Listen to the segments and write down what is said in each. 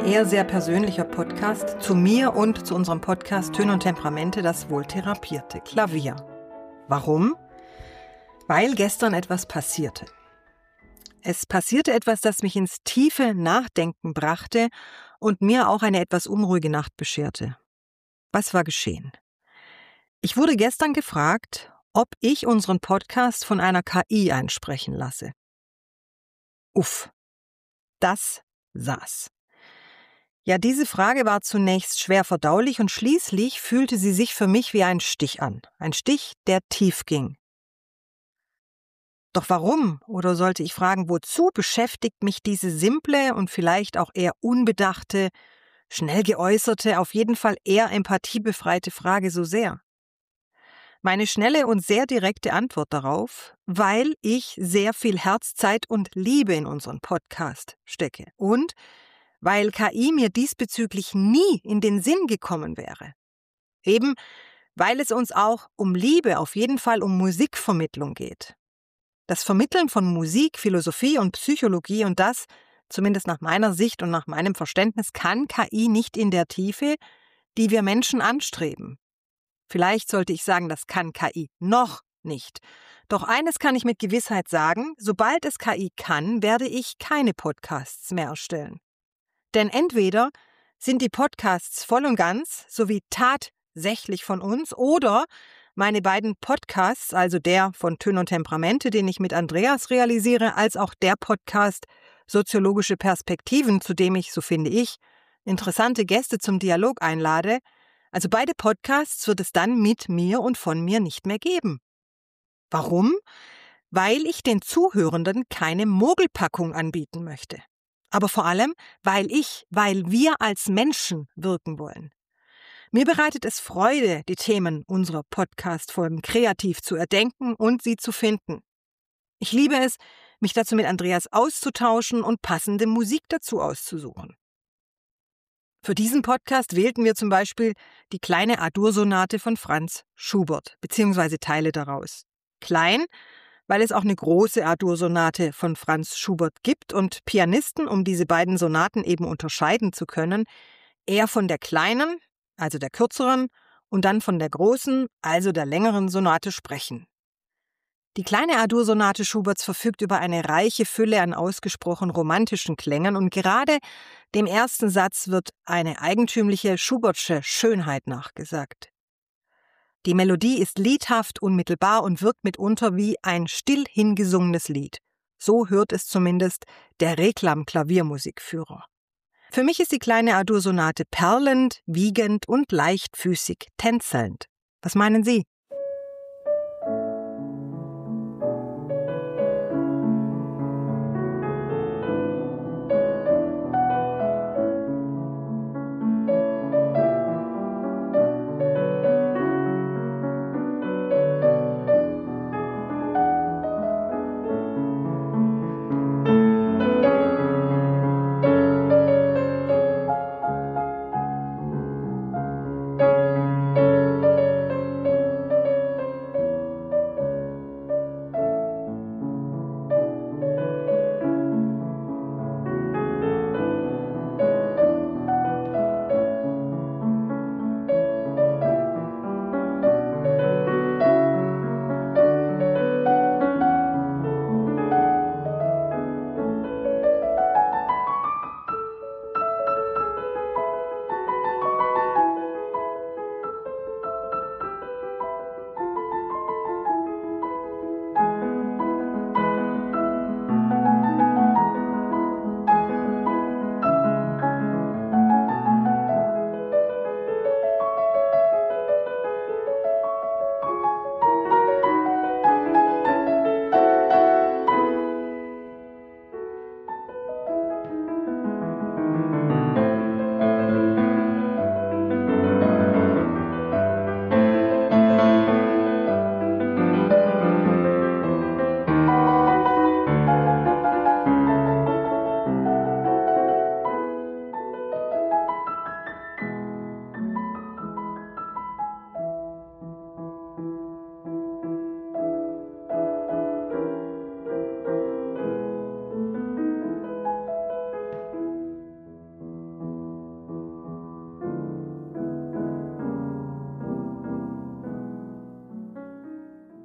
eher sehr persönlicher Podcast zu mir und zu unserem Podcast Töne und Temperamente, das wohltherapierte Klavier. Warum? Weil gestern etwas passierte. Es passierte etwas, das mich ins tiefe Nachdenken brachte und mir auch eine etwas unruhige Nacht bescherte. Was war geschehen? Ich wurde gestern gefragt, ob ich unseren Podcast von einer KI einsprechen lasse. Uff, das saß. Ja, diese Frage war zunächst schwer verdaulich und schließlich fühlte sie sich für mich wie ein Stich an. Ein Stich, der tief ging. Doch warum, oder sollte ich fragen, wozu beschäftigt mich diese simple und vielleicht auch eher unbedachte, schnell geäußerte, auf jeden Fall eher empathiebefreite Frage so sehr? Meine schnelle und sehr direkte Antwort darauf, weil ich sehr viel Herz, Zeit und Liebe in unseren Podcast stecke und weil KI mir diesbezüglich nie in den Sinn gekommen wäre. Eben, weil es uns auch um Liebe, auf jeden Fall um Musikvermittlung geht. Das Vermitteln von Musik, Philosophie und Psychologie und das, zumindest nach meiner Sicht und nach meinem Verständnis, kann KI nicht in der Tiefe, die wir Menschen anstreben. Vielleicht sollte ich sagen, das kann KI noch nicht. Doch eines kann ich mit Gewissheit sagen, sobald es KI kann, werde ich keine Podcasts mehr erstellen. Denn entweder sind die Podcasts voll und ganz sowie tatsächlich von uns oder meine beiden Podcasts, also der von Töne und Temperamente, den ich mit Andreas realisiere, als auch der Podcast Soziologische Perspektiven, zu dem ich, so finde ich, interessante Gäste zum Dialog einlade, also beide Podcasts wird es dann mit mir und von mir nicht mehr geben. Warum? Weil ich den Zuhörenden keine Mogelpackung anbieten möchte. Aber vor allem, weil wir als Menschen wirken wollen. Mir bereitet es Freude, die Themen unserer Podcast-Folgen kreativ zu erdenken und sie zu finden. Ich liebe es, mich dazu mit Andreas auszutauschen und passende Musik dazu auszusuchen. Für diesen Podcast wählten wir zum Beispiel die kleine A-Dur-Sonate von Franz Schubert, beziehungsweise Teile daraus. Klein, weil es auch eine große A-Dur-Sonate von Franz Schubert gibt und Pianisten, um diese beiden Sonaten eben unterscheiden zu können, eher von der kleinen, also der kürzeren, und dann von der großen, also der längeren Sonate sprechen. Die kleine A-Dur-Sonate Schuberts verfügt über eine reiche Fülle an ausgesprochen romantischen Klängen und gerade dem ersten Satz wird eine eigentümliche Schubertsche Schönheit nachgesagt. Die Melodie ist liedhaft, unmittelbar und wirkt mitunter wie ein still hingesungenes Lied. So hört es zumindest der Reklam-Klaviermusikführer. Für mich ist die kleine A-Dur-Sonate perlend, wiegend und leichtfüßig tänzelnd. Was meinen Sie?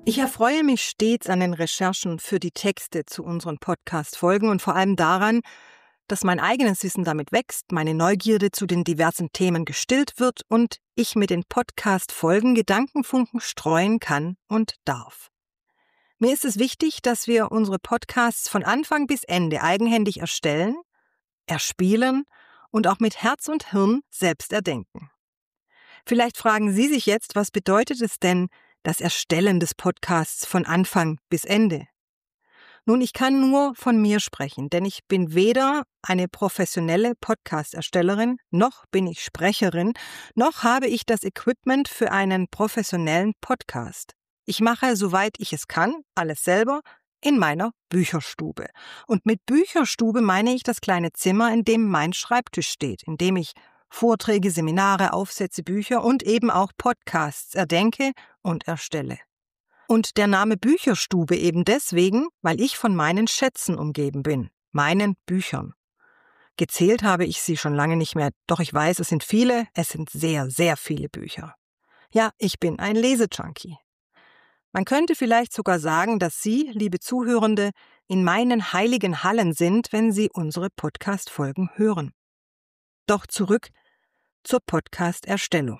Ich erfreue mich stets an den Recherchen für die Texte zu unseren Podcast-Folgen und vor allem daran, dass mein eigenes Wissen damit wächst, meine Neugierde zu den diversen Themen gestillt wird und ich mit den Podcast-Folgen Gedankenfunken streuen kann und darf. Mir ist es wichtig, dass wir unsere Podcasts von Anfang bis Ende eigenhändig erstellen, erspielen und auch mit Herz und Hirn selbst erdenken. Vielleicht fragen Sie sich jetzt, was bedeutet es denn, das Erstellen des Podcasts von Anfang bis Ende? Nun, ich kann nur von mir sprechen, denn ich bin weder eine professionelle Podcast-Erstellerin, noch bin ich Sprecherin, noch habe ich das Equipment für einen professionellen Podcast. Ich mache, soweit ich es kann, alles selber in meiner Bücherstube. Und mit Bücherstube meine ich das kleine Zimmer, in dem mein Schreibtisch steht, in dem ich Vorträge, Seminare, Aufsätze, Bücher und eben auch Podcasts erdenke und erstelle. Und der Name Bücherstube eben deswegen, weil ich von meinen Schätzen umgeben bin, meinen Büchern. Gezählt habe ich sie schon lange nicht mehr, doch ich weiß, es sind viele, es sind sehr, sehr viele Bücher. Ja, ich bin ein Lesejunkie. Man könnte vielleicht sogar sagen, dass Sie, liebe Zuhörende, in meinen heiligen Hallen sind, wenn Sie unsere Podcast-Folgen hören. Doch zurück zur Podcast-Erstellung.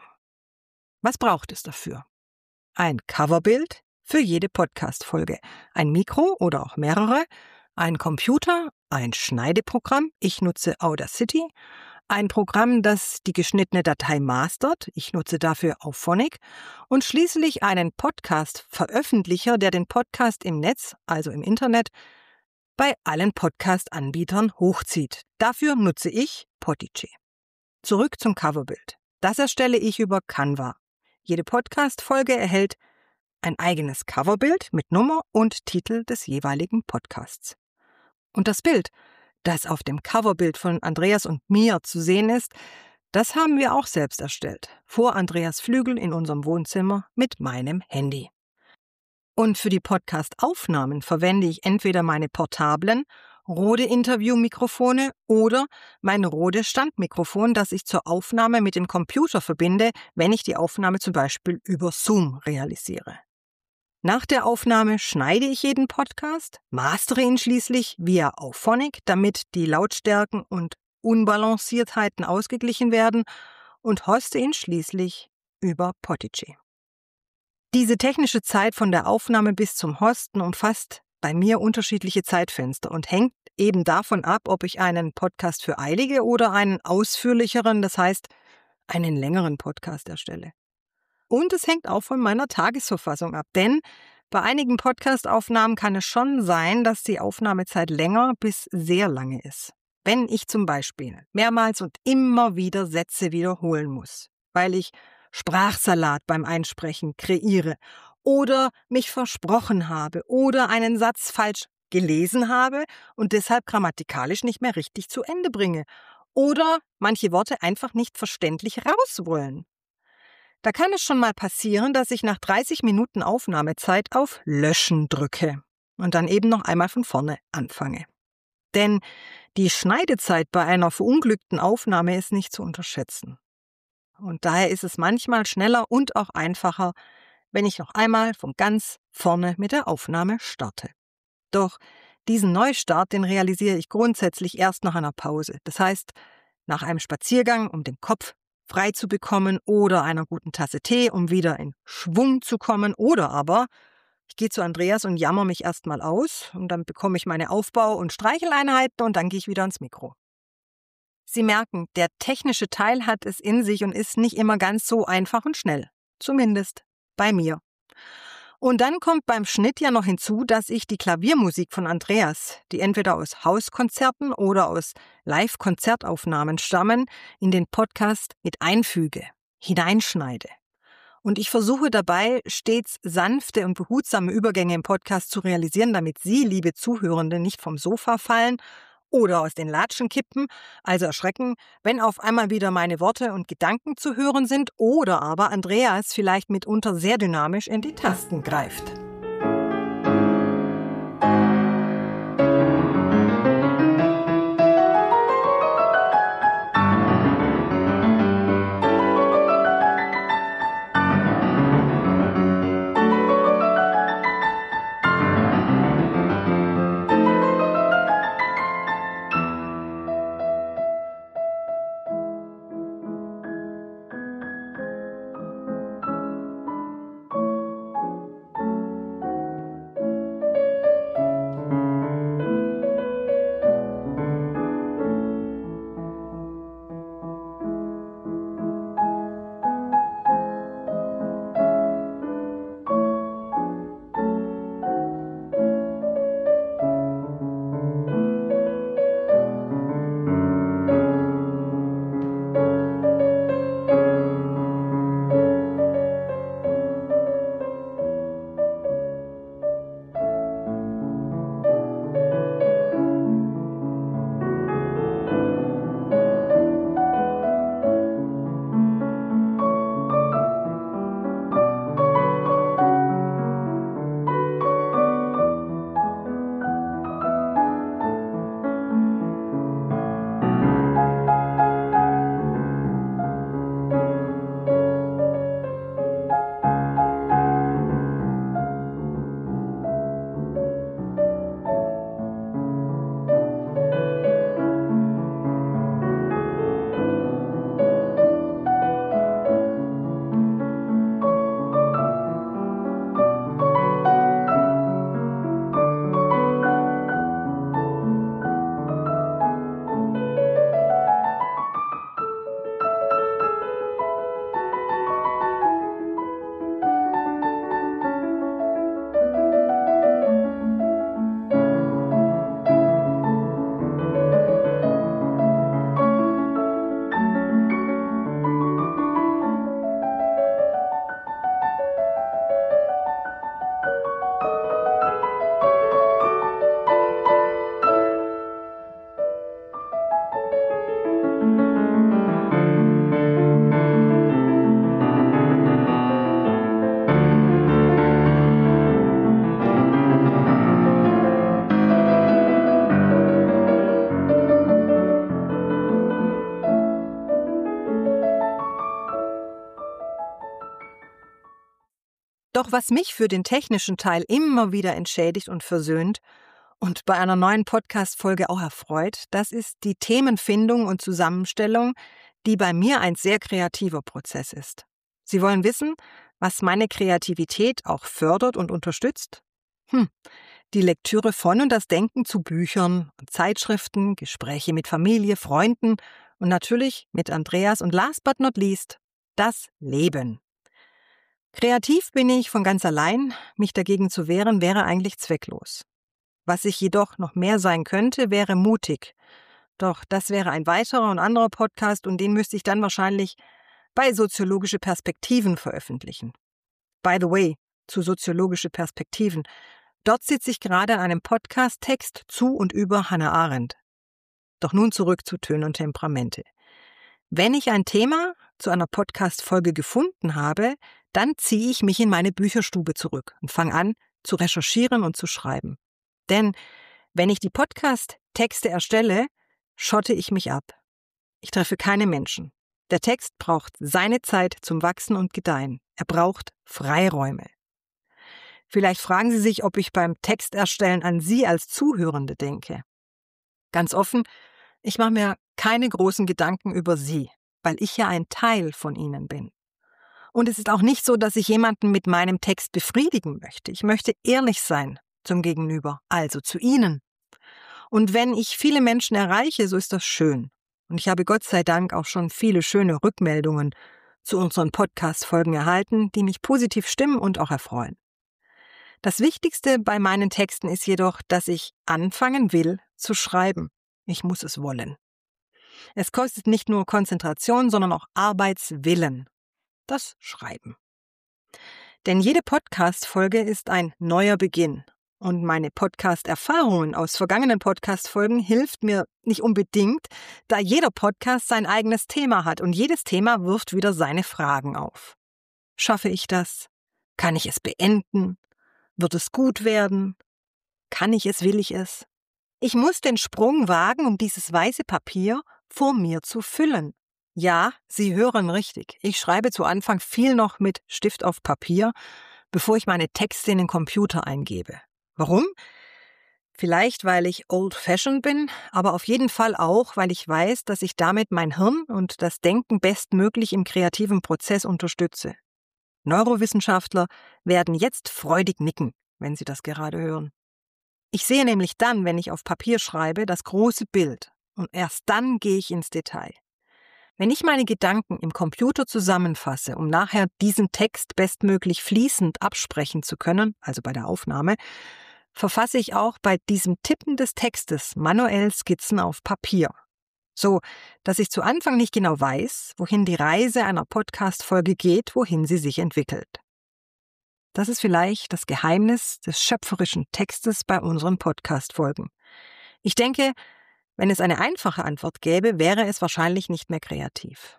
Was braucht es dafür? Ein Coverbild für jede Podcast-Folge, ein Mikro oder auch mehrere, ein Computer, ein Schneideprogramm, ich nutze Audacity, ein Programm, das die geschnittene Datei mastert, ich nutze dafür Auphonic, und schließlich einen Podcast-Veröffentlicher, der den Podcast im Netz, also im Internet, bei allen Podcast-Anbietern hochzieht. Dafür nutze ich Podigy. Zurück zum Coverbild. Das erstelle ich über Canva. Jede Podcast-Folge erhält ein eigenes Coverbild mit Nummer und Titel des jeweiligen Podcasts. Und das Bild, das auf dem Coverbild von Andreas und mir zu sehen ist, das haben wir auch selbst erstellt, vor Andreas Flügel in unserem Wohnzimmer mit meinem Handy. Und für die Podcast-Aufnahmen verwende ich entweder meine portablen Rode-Interview-Mikrofone oder mein Rode-Standmikrofon, das ich zur Aufnahme mit dem Computer verbinde, wenn ich die Aufnahme zum Beispiel über Zoom realisiere. Nach der Aufnahme schneide ich jeden Podcast, mastere ihn schließlich via Auphonic, damit die Lautstärken und Unbalanciertheiten ausgeglichen werden, und hoste ihn schließlich über Podigy. Diese technische Zeit von der Aufnahme bis zum Hosten umfasst bei mir unterschiedliche Zeitfenster und hängt eben davon ab, ob ich einen Podcast für eilige oder einen ausführlicheren, das heißt einen längeren Podcast erstelle. Und es hängt auch von meiner Tagesverfassung ab, denn bei einigen Podcast-Aufnahmen kann es schon sein, dass die Aufnahmezeit länger bis sehr lange ist. Wenn ich zum Beispiel mehrmals und immer wieder Sätze wiederholen muss, weil ich Sprachsalat beim Einsprechen kreiere oder mich versprochen habe oder einen Satz falsch gelesen habe und deshalb grammatikalisch nicht mehr richtig zu Ende bringe oder manche Worte einfach nicht verständlich raus wollen. Da kann es schon mal passieren, dass ich nach 30 Minuten Aufnahmezeit auf Löschen drücke und dann eben noch einmal von vorne anfange. Denn die Schneidezeit bei einer verunglückten Aufnahme ist nicht zu unterschätzen. Und daher ist es manchmal schneller und auch einfacher, wenn ich noch einmal von ganz vorne mit der Aufnahme starte. Doch diesen Neustart, den realisiere ich grundsätzlich erst nach einer Pause. Das heißt, nach einem Spaziergang, um den Kopf frei zu bekommen oder einer guten Tasse Tee, um wieder in Schwung zu kommen, oder aber ich gehe zu Andreas und jammer mich erstmal aus und dann bekomme ich meine Aufbau- und Streicheleinheiten und dann gehe ich wieder ans Mikro. Sie merken, der technische Teil hat es in sich und ist nicht immer ganz so einfach und schnell. Zumindest bei mir. Und dann kommt beim Schnitt ja noch hinzu, dass ich die Klaviermusik von Andreas, die entweder aus Hauskonzerten oder aus Live-Konzertaufnahmen stammen, in den Podcast mit einfüge, hineinschneide. Und ich versuche dabei, stets sanfte und behutsame Übergänge im Podcast zu realisieren, damit Sie, liebe Zuhörende, nicht vom Sofa fallen oder aus den Latschen kippen, also erschrecken, wenn auf einmal wieder meine Worte und Gedanken zu hören sind oder aber Andreas vielleicht mitunter sehr dynamisch in die Tasten greift. Doch was mich für den technischen Teil immer wieder entschädigt und versöhnt und bei einer neuen Podcast-Folge auch erfreut, das ist die Themenfindung und Zusammenstellung, die bei mir ein sehr kreativer Prozess ist. Sie wollen wissen, was meine Kreativität auch fördert und unterstützt? Die Lektüre von und das Denken zu Büchern und Zeitschriften, Gespräche mit Familie, Freunden und natürlich mit Andreas und last but not least, das Leben. Kreativ bin ich von ganz allein, mich dagegen zu wehren, wäre eigentlich zwecklos. Was ich jedoch noch mehr sein könnte, wäre mutig. Doch das wäre ein weiterer und anderer Podcast und den müsste ich dann wahrscheinlich bei Soziologische Perspektiven veröffentlichen. By the way, zu Soziologische Perspektiven. Dort sitze ich gerade an einem Podcast-Text zu und über Hannah Arendt. Doch nun zurück zu Töne und Temperamente. Wenn ich ein Thema zu einer Podcast-Folge gefunden habe, dann ziehe ich mich in meine Bücherstube zurück und fange an, zu recherchieren und zu schreiben. Denn wenn ich die Podcast-Texte erstelle, schotte ich mich ab. Ich treffe keine Menschen. Der Text braucht seine Zeit zum Wachsen und Gedeihen. Er braucht Freiräume. Vielleicht fragen Sie sich, ob ich beim Texterstellen an Sie als Zuhörende denke. Ganz offen, ich mache mir keine großen Gedanken über Sie, weil ich ja ein Teil von Ihnen bin. Und es ist auch nicht so, dass ich jemanden mit meinem Text befriedigen möchte. Ich möchte ehrlich sein zum Gegenüber, also zu Ihnen. Und wenn ich viele Menschen erreiche, so ist das schön. Und ich habe Gott sei Dank auch schon viele schöne Rückmeldungen zu unseren Podcast-Folgen erhalten, die mich positiv stimmen und auch erfreuen. Das Wichtigste bei meinen Texten ist jedoch, dass ich anfangen will zu schreiben. Ich muss es wollen. Es kostet nicht nur Konzentration, sondern auch Arbeitswillen. Das Schreiben. Denn jede Podcast-Folge ist ein neuer Beginn. Und meine Podcast-Erfahrungen aus vergangenen Podcast-Folgen hilft mir nicht unbedingt, da jeder Podcast sein eigenes Thema hat und jedes Thema wirft wieder seine Fragen auf. Schaffe ich das? Kann ich es beenden? Wird es gut werden? Kann ich es, will ich es? Ich muss den Sprung wagen, um dieses weiße Papier vor mir zu füllen. Ja, Sie hören richtig. Ich schreibe zu Anfang viel noch mit Stift auf Papier, bevor ich meine Texte in den Computer eingebe. Warum? Vielleicht, weil ich old-fashioned bin, aber auf jeden Fall auch, weil ich weiß, dass ich damit mein Hirn und das Denken bestmöglich im kreativen Prozess unterstütze. Neurowissenschaftler werden jetzt freudig nicken, wenn sie das gerade hören. Ich sehe nämlich dann, wenn ich auf Papier schreibe, das große Bild und erst dann gehe ich ins Detail. Wenn ich meine Gedanken im Computer zusammenfasse, um nachher diesen Text bestmöglich fließend absprechen zu können, also bei der Aufnahme, verfasse ich auch bei diesem Tippen des Textes manuell Skizzen auf Papier. So, dass ich zu Anfang nicht genau weiß, wohin die Reise einer Podcast-Folge geht, wohin sie sich entwickelt. Das ist vielleicht das Geheimnis des schöpferischen Textes bei unseren Podcast-Folgen. Ich denke, wenn es eine einfache Antwort gäbe, wäre es wahrscheinlich nicht mehr kreativ.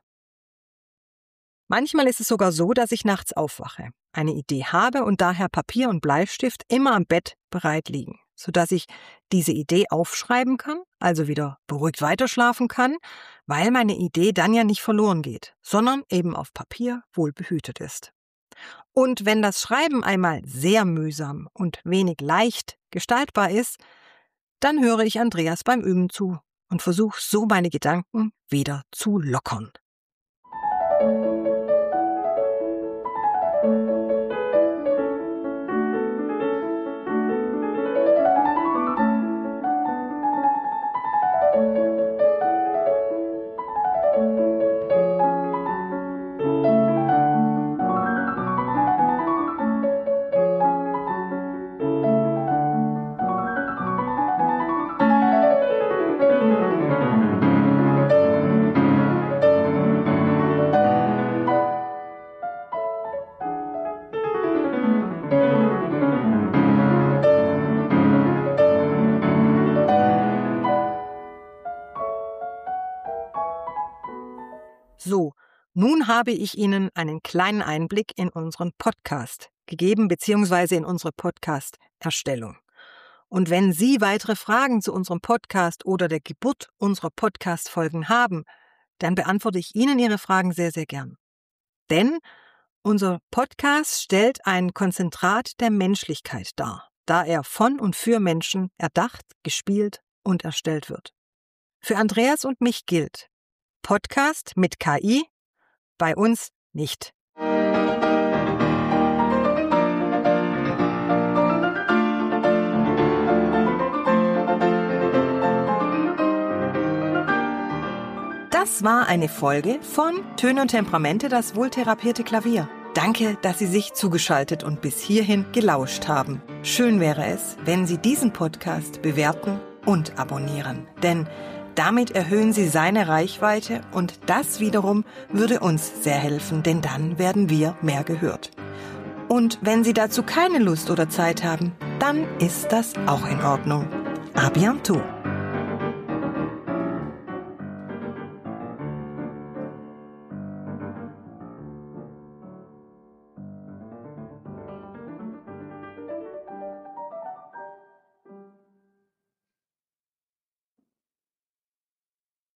Manchmal ist es sogar so, dass ich nachts aufwache, eine Idee habe und daher Papier und Bleistift immer am Bett bereit liegen, sodass ich diese Idee aufschreiben kann, also wieder beruhigt weiterschlafen kann, weil meine Idee dann ja nicht verloren geht, sondern eben auf Papier wohlbehütet ist. Und wenn das Schreiben einmal sehr mühsam und wenig leicht gestaltbar ist, dann höre ich Andreas beim Üben zu und versuche so meine Gedanken wieder zu lockern. So, nun habe ich Ihnen einen kleinen Einblick in unseren Podcast gegeben, beziehungsweise in unsere Podcast-Erstellung. Und wenn Sie weitere Fragen zu unserem Podcast oder der Geburt unserer Podcast-Folgen haben, dann beantworte ich Ihnen Ihre Fragen sehr, sehr gern. Denn Unser Podcast stellt ein Konzentrat der Menschlichkeit dar, da er von und für Menschen erdacht, gespielt und erstellt wird. Für Andreas und mich gilt: Podcast mit KI, bei uns nicht. Das war eine Folge von Töne und Temperamente, das wohltherapierte Klavier. Danke, dass Sie sich zugeschaltet und bis hierhin gelauscht haben. Schön wäre es, wenn Sie diesen Podcast bewerten und abonnieren, denn damit erhöhen Sie seine Reichweite und das wiederum würde uns sehr helfen, denn dann werden wir mehr gehört. Und wenn Sie dazu keine Lust oder Zeit haben, dann ist das auch in Ordnung. À bientôt!